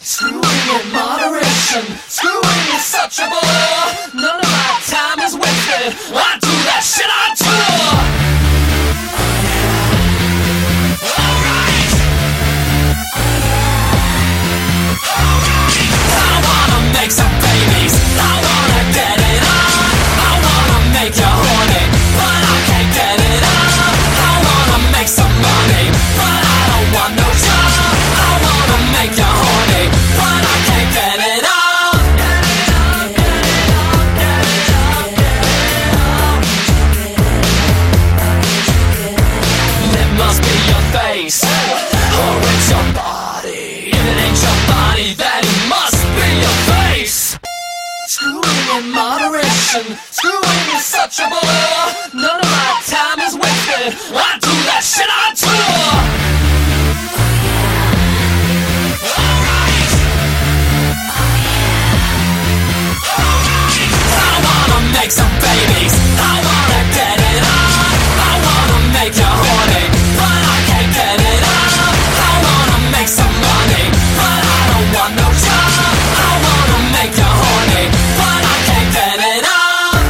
Screwing in moderation, screwing is such a bore. None of my time is wasted, I do that shit on tour. Alright, I wanna make some babies, I wanna get it on. I wanna make you horny, but I can't get it on. I wanna make some money, but I don't want no job. I wanna make you horny, but I can't get it on. It must be your face, or it's your body. If it ain't your body, then it must be your face. Screwing in moderation, screwing is such a bore. None of my time is wasted, I do that shit on tour. Alright, I wanna make some babies, I wanna get it on. I wanna make you horny, but I can't get it on. I wanna make some money, but I don't want no job. I wanna make you horny, but I can't get it on.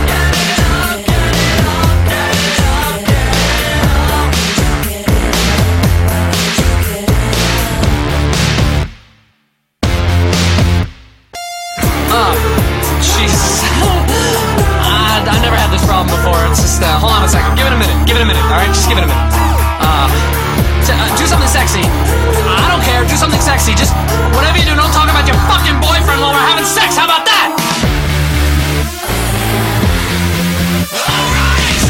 Jesus. I never had this problem before. It's just, hold on a second. Give it a minute. Give it a minute, alright? Just give it a minute. Do something sexy. I don't care. Do something sexy. Just, whatever you do, don't talk about your fucking boyfriend while we're having sex. How about that? Alright.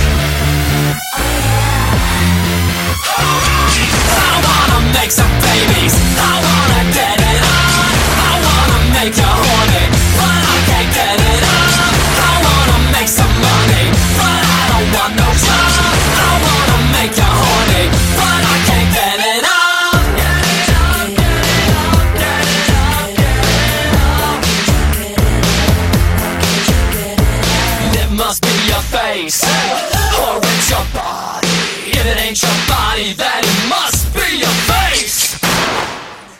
I wanna make some babies. I wanna get it on. I wanna make you horny, but I can't get it on. I wanna make some money, but I don't want no job. I wanna make you horny, but I can't get it on. It must be your face, or it's your body. If it ain't your body, then it must be your face.